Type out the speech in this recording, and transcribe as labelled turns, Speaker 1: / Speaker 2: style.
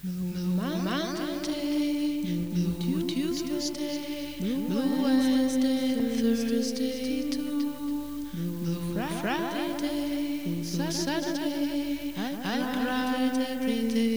Speaker 1: Monday, Tuesday, Wednesday, Thursday too. Friday, Saturday, I cried every day.